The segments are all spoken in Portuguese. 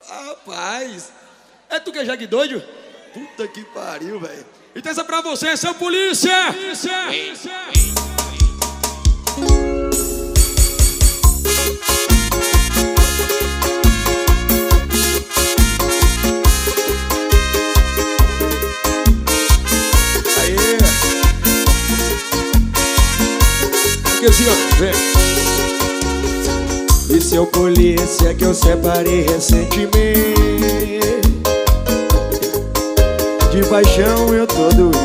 Rapaz, é tu que é jegue doido? Puta que pariu, velho. Então essa é pra você, seu polícia! Aí. Aqui assim, ó, vem. E seu polícia que eu separei recentemente, de paixão eu tô doente.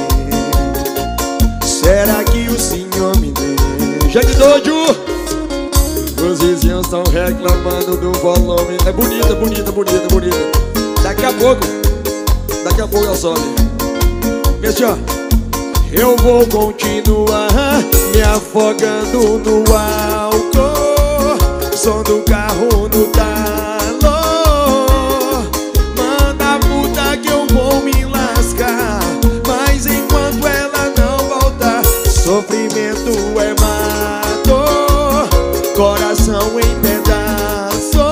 Será que o senhor me deixa? Jegue doido! Os vizinhos estão reclamando do volume. É bonita, bonita, bonita, bonita. Daqui a pouco ela sobe. Esse ó. Eu vou continuar me afogando no álcool. Som do carro no talo. Manda a puta que eu vou me lascar. Mas enquanto ela não voltar, sofrimento é mato, coração em pedaço.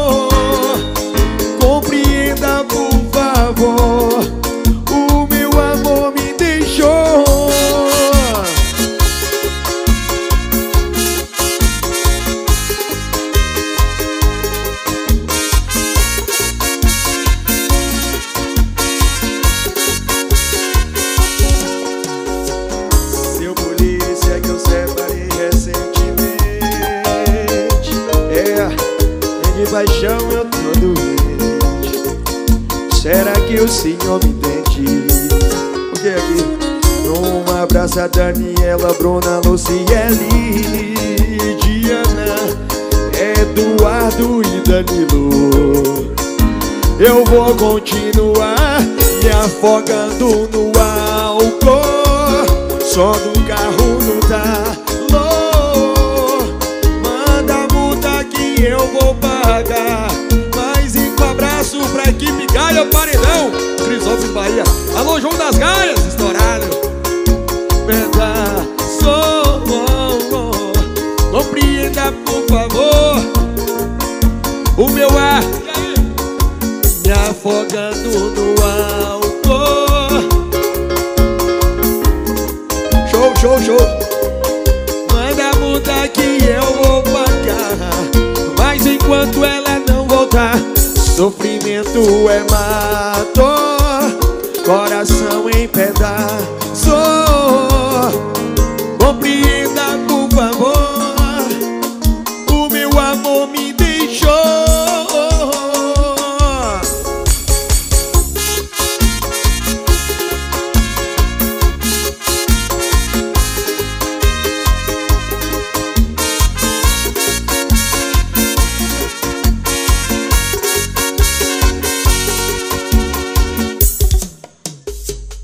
Compreenda, por favor, o meu amor me deixou. De paixão eu tô doente. Será que o senhor me entende? O que é aqui? Um abraço a Daniela, Bruna, Luciele, Diana, Eduardo e Danilo. Eu vou continuar me afogando no álcool. Som do carro no talo. Eu vou pagar. Mais um abraço pra equipe Gaia Paredão, Crisópolis, Bahia. Alô, João das Gaias, estourado. Pedaço, compreenda, por favor, o meu ar me afogando no álcool. Show, show, show. Manda a multa que eu vou pagar. Mas enquanto ela não voltar, sofrimento é mato, coração em pedaços.